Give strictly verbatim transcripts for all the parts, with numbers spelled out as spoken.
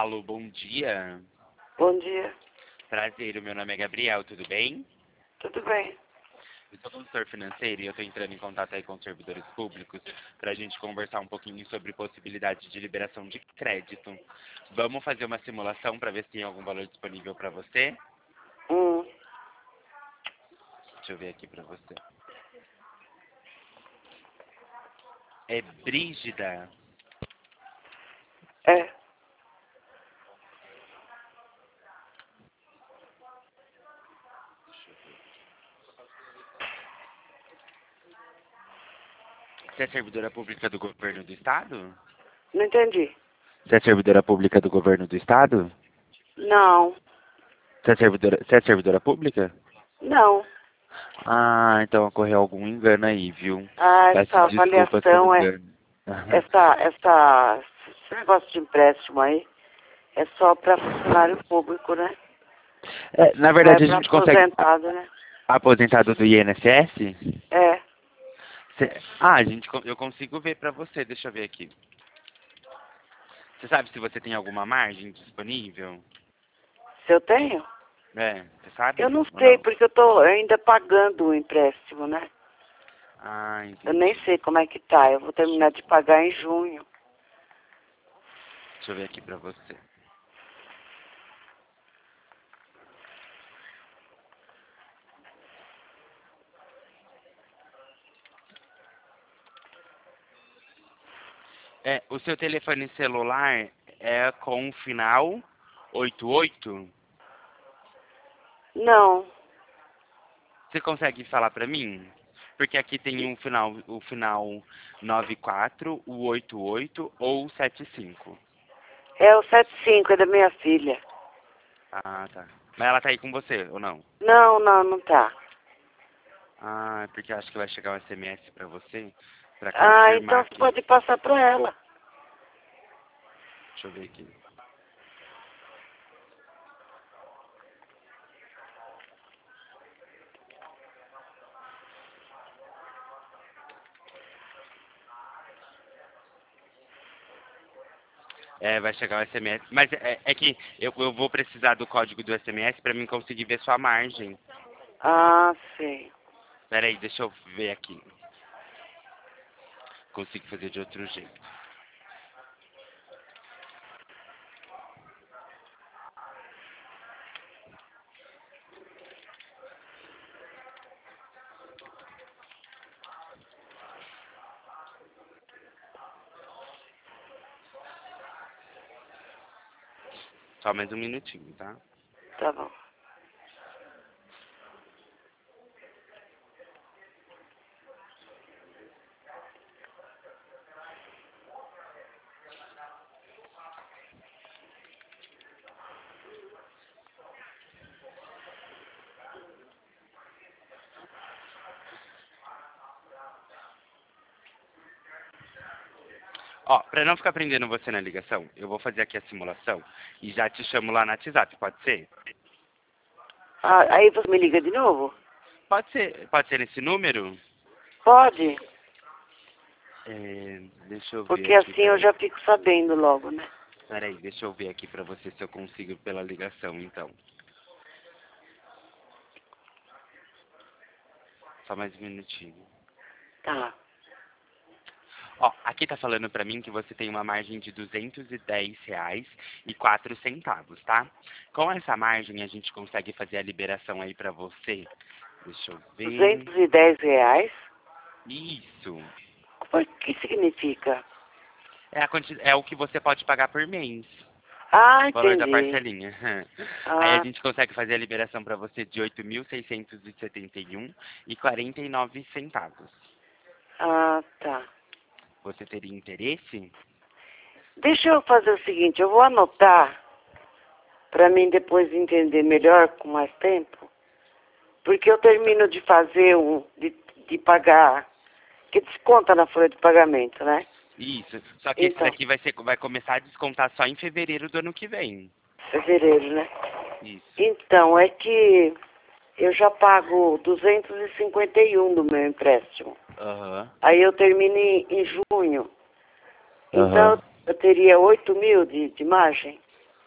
Alô, bom dia. Bom dia. Prazer, o meu nome é Gabriel, tudo bem? Tudo bem? Eu sou consultor financeiro e eu estou entrando em contato aí com os servidores públicos para a gente conversar um pouquinho sobre possibilidade de liberação de crédito. Vamos fazer uma simulação para ver se tem algum valor disponível para você? Hum, Deixa eu ver aqui para você. É Brígida. é. Você é servidora pública do governo do estado? Não entendi. Você é servidora pública do governo do estado? Não. Você é servidora, você é servidora pública? Não. Ah, então ocorreu algum engano aí, viu? Ah, Peço essa desculpas pelo avaliação é. engano. Essa, essa, esse negócio de empréstimo aí é só para funcionário público, né? É, na Não é verdade, a para gente consegue. aposentado, né? Aposentado do I N S S? É. Cê- Ah, a gente, co- eu consigo ver pra você, deixa eu ver aqui. Você sabe se você tem alguma margem disponível? Se eu tenho? É, você sabe Eu não ou sei, não? porque eu tô ainda pagando o empréstimo, né? Ah, Eu nem entendi. sei como é que tá. Eu vou terminar de pagar em junho. Deixa eu ver aqui pra você. É, o seu telefone celular é com o final oitenta e oito? Não. Você consegue falar pra mim? Porque aqui tem um final, o final noventa e quatro, o oitenta e oito ou o setenta e cinco. É o setenta e cinco, é da minha filha. Ah, tá. Mas ela tá aí com você, ou não? Não, não, não tá. Ah, é porque eu acho que vai chegar um S M S pra você, pra Ah, confirmar então você aqui. pode passar para ela. Deixa eu ver aqui. É, vai chegar o S M S. Mas é, é que eu, eu vou precisar do código do S M S pra mim conseguir ver sua margem. Ah, sei. Pera aí, deixa eu ver aqui. Consigo fazer de outro jeito. Só mais um minutinho, tá? Tá bom. Ó, pra não ficar prendendo você na ligação, eu vou fazer aqui a simulação e já te chamo lá no WhatsApp, pode ser? Ah, aí você me liga de novo? Pode ser, pode ser nesse número? Pode, É, deixa eu ver porque aqui, assim eu peraí. já fico sabendo logo, né? Peraí, deixa eu ver aqui pra você se eu consigo pela ligação, então. Só mais um minutinho. Tá. Ó, aqui tá falando pra mim que você tem uma margem de duzentos e dez reais e quatro centavos, tá? Com essa margem a gente consegue fazer a liberação aí pra você. Deixa eu ver. duzentos e dez reais? Isso. O que significa? É, a quanti... é o que você pode pagar por mês. Ah, O valor da entendi. parcelinha. Aí a Ah, gente consegue fazer a liberação pra você de oito mil seiscentos e setenta e um e quarenta e nove centavos. ah, tá. Você teria interesse? Deixa eu fazer o seguinte, eu vou anotar para mim depois entender melhor com mais tempo, porque eu termino de fazer um, de, de pagar, que desconta na folha de pagamento, né? Isso. Só que esse Então, daqui vai ser, vai começar a descontar só em fevereiro do ano que vem. fevereiro, né? Isso. Então, é que eu já pago duzentos e cinquenta e um do meu empréstimo. Aham. Aí eu termino em, em junho. Então, Aham. eu teria oito mil de, de margem.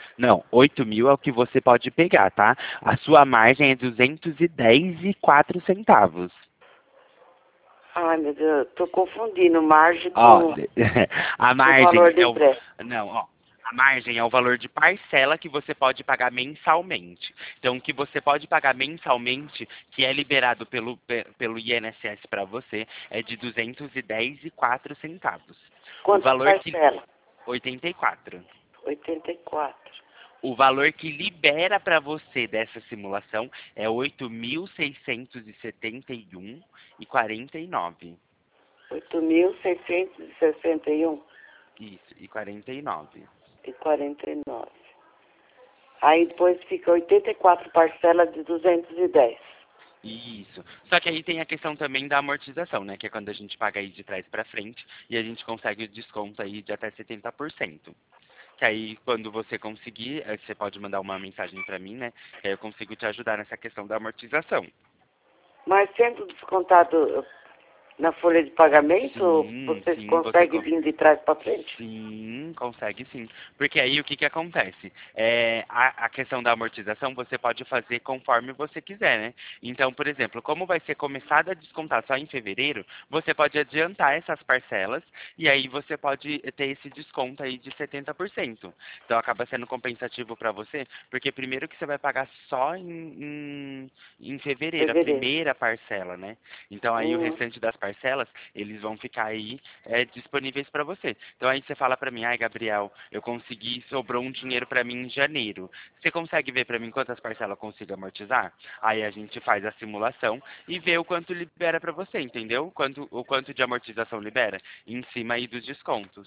Não, oito mil é o que você pode pegar, tá? A sua margem é duzentos e dez e quatro centavos. Ai, meu Deus, eu tô confundindo margem Ó, com a o margem valor do é o... empréstimo. Não, ó. A margem é o valor de parcela que você pode pagar mensalmente. Então, o que você pode pagar mensalmente, que é liberado pelo, pe- pelo I N S S para você, é de duzentos e dez e quatro centavos. O Quantas valor que... parcelas? oitenta e quatro. oitenta e quatro. O valor que libera para você dessa simulação é oito mil seiscentos e setenta e um e quarenta e nove. oito mil seiscentos e sessenta e um Isso, e quarenta e nove. e quarenta e nove. Aí depois fica oitenta e quatro parcelas de duzentos e dez. Isso. Só que aí tem a questão também da amortização, né? Que é quando a gente paga aí de trás para frente e a gente consegue o desconto aí de até setenta por cento. Que aí, quando você conseguir, eh, você pode mandar uma mensagem para mim, né? Que aí eu consigo te ajudar nessa questão da amortização. Mas sendo descontado na folha de pagamento, Sim, vocês sim, você conseguem con- vir de trás para frente? sim, consegue sim. Porque aí o que que acontece? É, a, a questão da amortização você pode fazer conforme você quiser, né? Então, por exemplo, como vai ser começado a descontar só em fevereiro, você pode adiantar essas parcelas e aí você pode ter esse desconto aí de setenta por cento. Então acaba sendo compensativo para você, porque primeiro que você vai pagar só em, em, em fevereiro, a Fevereiro. primeira parcela, né? Então aí o Hum. restante das parcelas, eles vão ficar aí é, disponíveis para você. Então aí você fala para mim, ai Gabriel, eu consegui, sobrou um dinheiro para mim em janeiro. Você consegue ver para mim quantas parcelas eu consigo amortizar? Aí a gente faz a simulação e vê o quanto libera para você, entendeu? Quanto, o quanto de amortização libera em cima aí dos descontos.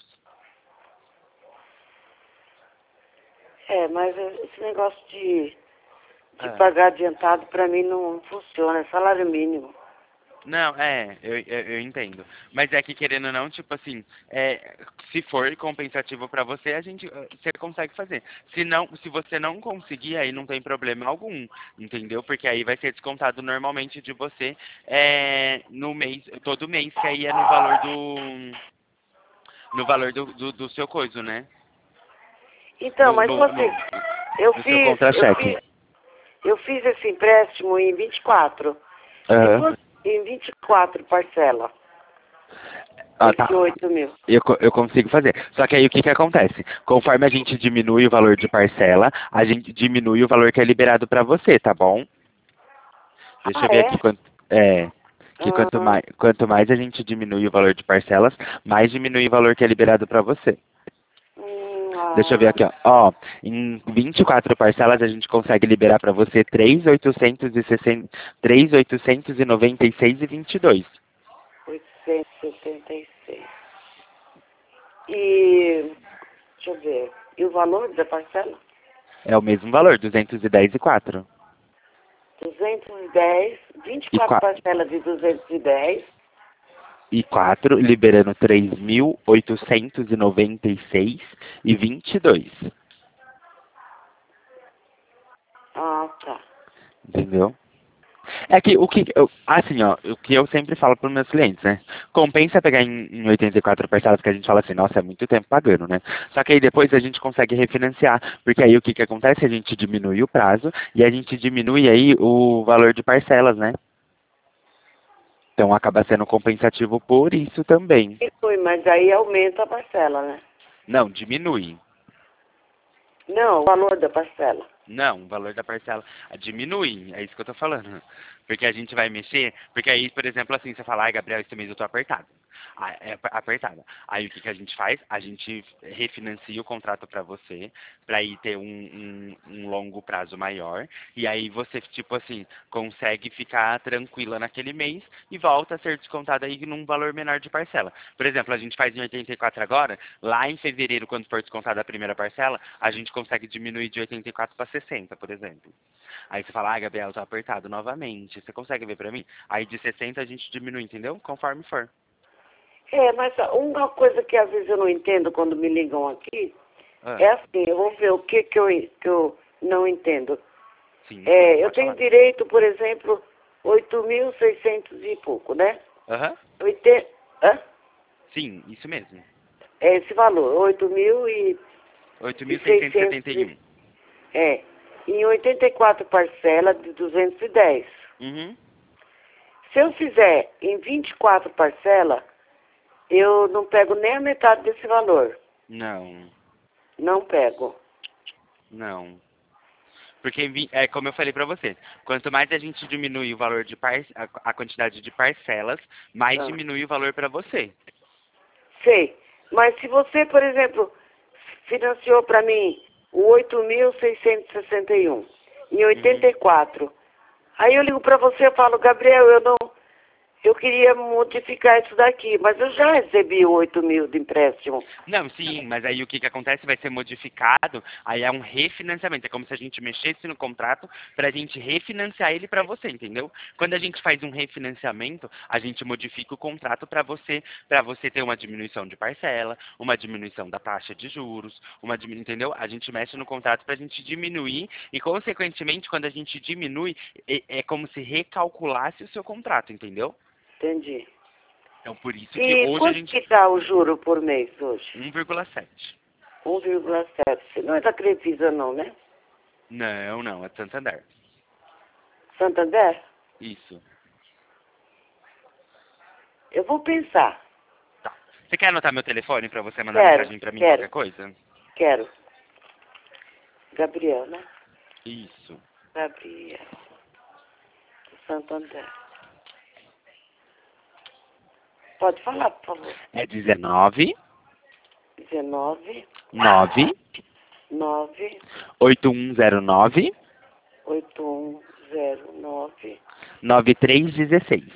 É, mas esse negócio de, de Ah. pagar adiantado para mim não funciona, é salário mínimo. Não, é, eu, eu, eu entendo. Mas é que querendo ou não, tipo assim, é, se for compensativo pra você, a gente, eh, você consegue fazer. Se não, se você não conseguir, aí não tem problema algum, entendeu? Porque aí vai ser descontado normalmente de você é, no mês, todo mês, que aí é no valor do, no valor do, do, do seu coisa, né? Então, No, mas no, você, no, eu no seu fiz, eu contra-cheque. fiz, eu fiz esse empréstimo em vinte e quatro. De Aham. quanto? Em vinte e quatro parcelas. Ah, Esse tá. oito mil. Eu, co- eu consigo fazer. Só que aí o que que acontece? Conforme a gente diminui o valor de parcela, a gente diminui o valor que é liberado para você, tá bom? Deixa Ah, eu ver aqui é? quanto é que quanto Ah, mais quanto mais a gente diminui o valor de parcelas, mais diminui o valor que é liberado para você. hum, Deixa eu ver ah, aqui, ó. Ó, em vinte e quatro parcelas a gente consegue liberar para você três mil oitocentos e sessenta, três mil oitocentos e noventa e seis e vinte e dois. oitocentos e setenta e seis. E, deixa eu ver, e o valor da parcela? É o mesmo valor, duzentos e dez e quatro. duzentos e dez, vinte e E quatro quatro. parcelas de duzentos e dez. E quatro, liberando três mil oitocentos e noventa e seis e vinte e dois. Ah, tá. Entendeu? É que o que eu, assim, ó, o que eu sempre falo para os meus clientes, né? Compensa pegar em, em oitenta e quatro parcelas que a gente fala assim, nossa, é muito tempo pagando, né? Só que aí depois a gente consegue refinanciar, porque aí o que que acontece? A gente diminui o prazo e a gente diminui aí o valor de parcelas, né? Então acaba sendo compensativo por isso também. Diminui, mas aí aumenta a parcela, né? Não, diminui. Não, o valor da parcela. Não, o valor da parcela ah, diminui, é isso que eu tô falando. Porque a gente vai mexer, porque aí, por exemplo, assim, você fala, ai, Gabriel, esse mês eu tô apertado. Ah, é ap- apertada. Aí o que, que a gente faz? A gente refinancia o contrato para você, para ir ter um, um, um longo prazo maior, e aí você, tipo assim, consegue ficar tranquila naquele mês e volta a ser descontada aí num valor menor de parcela. Por exemplo, a gente faz em oitenta e quatro agora, lá em fevereiro, quando for descontada a primeira parcela, a gente consegue diminuir de oitenta e quatro para sessenta, por exemplo. Aí você fala, ah, Gabriel, tô apertado novamente. Você consegue ver pra mim? Aí de sessenta a gente diminui, entendeu? Conforme for. É, mas uma coisa que às vezes eu não entendo quando me ligam aqui, Ah, é assim, eu vou ver o que que eu, que eu não entendo. sim, sim, É, eu pode tenho falar. direito, por exemplo, oito mil e seiscentos e pouco, né? Aham. Oitenta, hã? Sim, isso mesmo. É esse valor, oito mil e oito mil seiscentos e seiscentos setenta e e um. É, em oitenta e quatro parcelas de duzentos e dez. Uhum. Se eu fizer em vinte e quatro parcelas, eu não pego nem a metade desse valor. Não, Não pego. não. Porque, vi- é como eu falei pra você, quanto mais a gente diminui o valor de par, a, a quantidade de parcelas, mais Ah, diminui o valor pra você. sei. Mas se você, por exemplo, financiou para mim o oito mil seiscentos e sessenta e um em Uhum. oitenta e quatro, aí eu ligo para você e falo, Gabriel, eu não, eu queria modificar isso daqui, mas eu já recebi o oito mil de empréstimo. Não, sim, mas aí o que, que acontece vai ser modificado, aí é um refinanciamento. É como se a gente mexesse no contrato para a gente refinanciar ele para você, entendeu? Quando a gente faz um refinanciamento, a gente modifica o contrato para você, para você ter uma diminuição de parcela, uma diminuição da taxa de juros, uma diminu... entendeu? A gente mexe no contrato para a gente diminuir e, consequentemente, quando a gente diminui, é, é como se recalculasse o seu contrato, entendeu? Entendi. Então, por isso que E hoje a quanto gente... que dá o juro por mês hoje? um vírgula sete. um vírgula sete. Não é da Crefisa não, né? Não, não, é Santander. Santander? Isso. Eu vou pensar. Tá. Você quer anotar meu telefone para você mandar Quero, mensagem para mim quero, qualquer coisa? quero. Gabriel, né? Isso. Gabriel. Santander. Pode falar, por favor. É dezenove, dezenove, nove, nove, oito um zero nove, oito um zero nove, nove três um seis.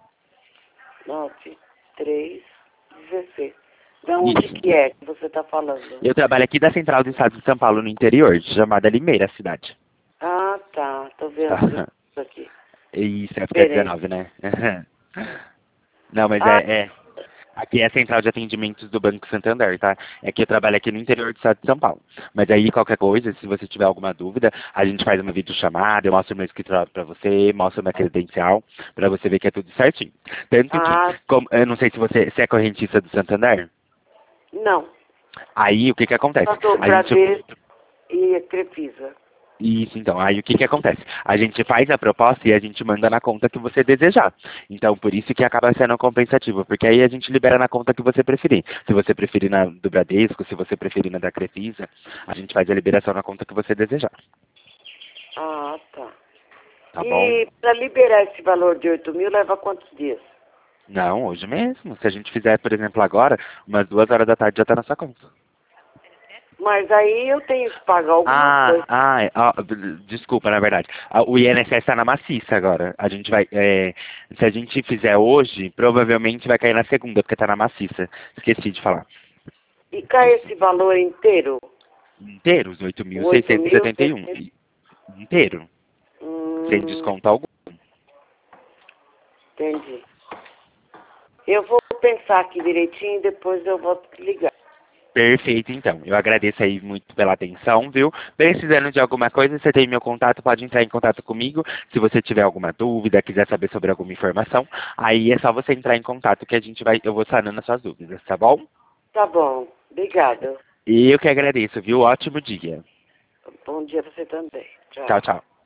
nove três dezesseis. De onde Isso. que é que você está falando? Eu trabalho aqui da Central do Estado de São Paulo, no interior, chamada Limeira, a cidade. Ah, tá. Tô vendo isso aqui. Isso, é porque é Diferente. dezenove, né? Não, mas Ah, é, é. Aqui é a central de atendimentos do Banco Santander, tá? É que eu trabalho aqui no interior do estado de São Paulo. Mas aí, qualquer coisa, se você tiver alguma dúvida, a gente faz uma videochamada, eu mostro meu escritório pra você, mostro minha credencial, pra você ver que é tudo certinho. Tanto que, ah, como, eu não sei se você, você é correntista do Santander, não. aí o que que acontece? Só do A gente Bradesco e a Crefisa. Isso, então, aí o que que acontece? A gente faz a proposta e a gente manda na conta que você desejar. Então, por isso que acaba sendo compensativo, porque aí a gente libera na conta que você preferir. Se você preferir na do Bradesco, se você preferir na da Crefisa, a gente faz a liberação na conta que você desejar. Ah, tá. Tá bom? E para liberar esse valor de oito mil leva quantos dias? Não, hoje mesmo. Se a gente fizer, por exemplo, agora, umas duas horas da tarde já tá na sua conta. Mas aí eu tenho que pagar alguma Ah, coisa. ah, é, ah, b- desculpa, na verdade. Ah, o I N S S está na maciça agora. A gente vai, é, se a gente fizer hoje, provavelmente vai cair na segunda, porque está na maciça. Esqueci de falar. E cai esse valor inteiro? Inteiro, os oito mil oito seiscentos e mil? setenta e um. Inteiro, sem Hum, desconto algum. entendi. Eu vou pensar aqui direitinho e depois eu vou ligar. Perfeito, então. Eu agradeço aí muito pela atenção, viu? Precisando de alguma coisa, você tem meu contato, pode entrar em contato comigo. Se você tiver alguma dúvida, quiser saber sobre alguma informação, aí é só você entrar em contato que a gente vai, eu vou sanando as suas dúvidas, tá bom? Tá bom. Obrigada. E eu que agradeço, viu? Ótimo dia. Bom dia pra você também. Tchau. Tchau, tchau.